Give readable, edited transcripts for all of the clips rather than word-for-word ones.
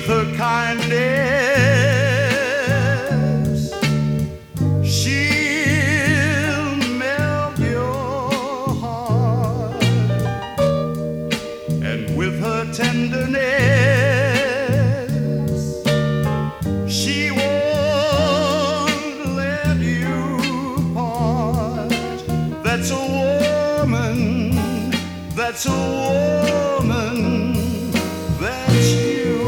with her kindness, she'll melt your heart, and with her tenderness, she won't let you part. That's a woman, that's a woman, that's you.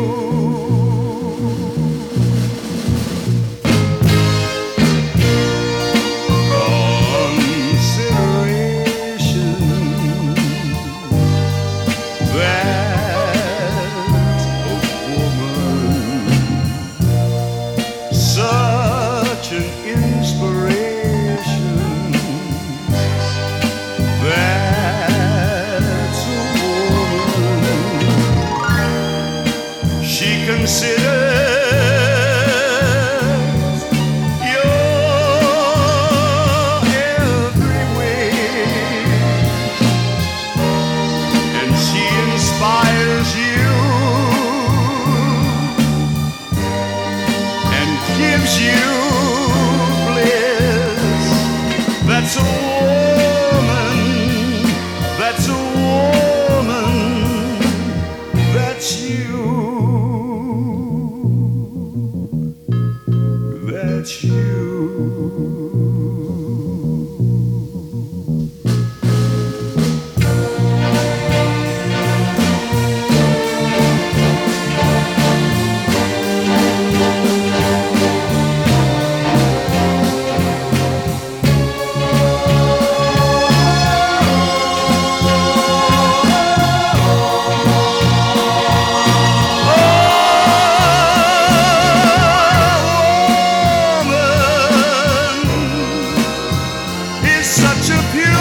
Considers your every wish, and she inspires you and gives you bliss. That's a woman, that's a woman, that's you. That's you. Such a beauty.